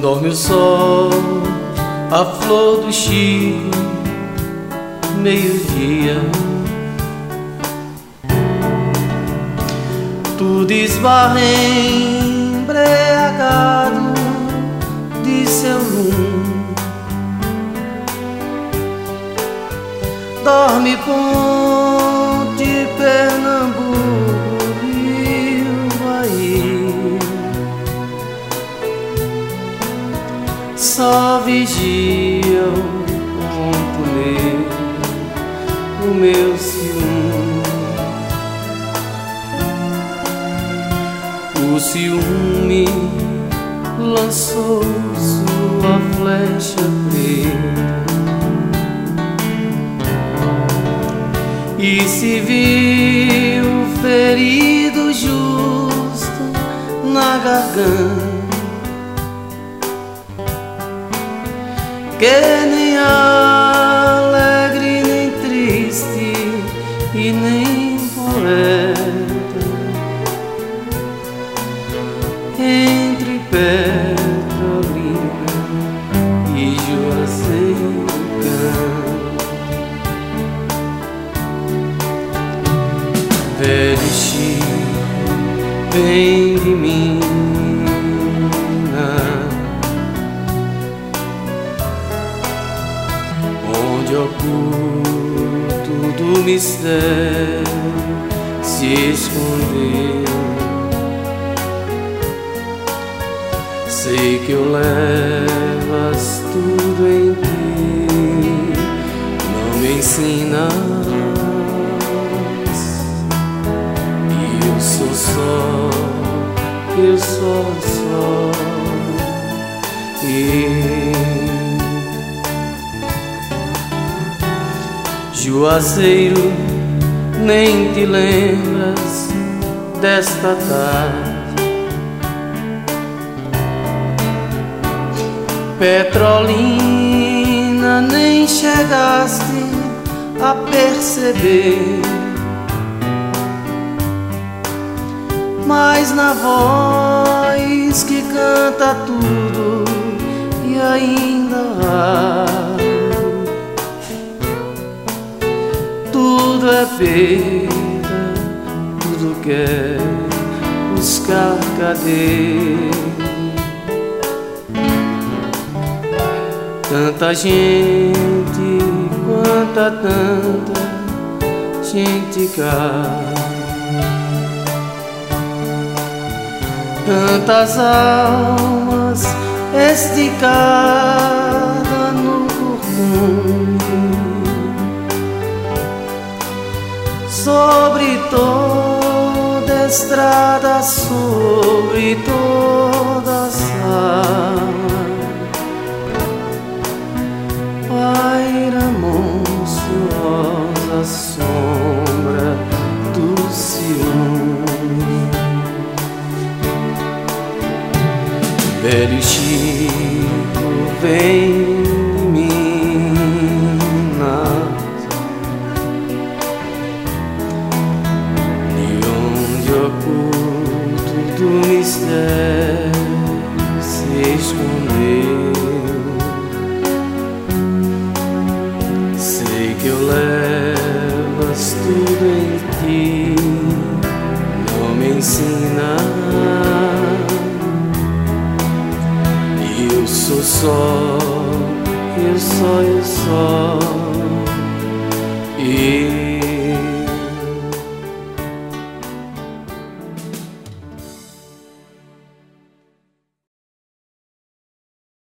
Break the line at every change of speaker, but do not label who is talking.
Dorme o sol, a flor do Chico, meio-dia. Tudo esbarra embriagado de seu lume. Dorme Ponte, Pernambuco, Rio, Bahia. Só vigia o ponto negro, o meu ciúme. O ciúme lançou sua flecha preta e se viu ferido justo na garganta, que nem alegre, nem triste e nem poeta, entre Petrolina e Juazeiro canta. Velho Chico, vem de Minas, onde oculto do mistério se escondeu. Sei que eu levas tudo em ti, não me ensinas. E eu sou só, eu sou só. Juazeiro, nem te lembras desta tarde. Petrolina, nem chegaste a perceber, mas na voz que canta tudo e ainda há, tudo é perda, tudo quer buscar cadê. Tanta gente, tanta gente cá, tantas almas esticadas no curtume, sobre toda estrada, sobre toda sala, paira monstruosa sombra do ciúme. Velho Chico, vem de Minas, de onde oculto do mistério se escondeu. Sei que eu levas tudo em ti, não me ensina. Eu sou só, eu só.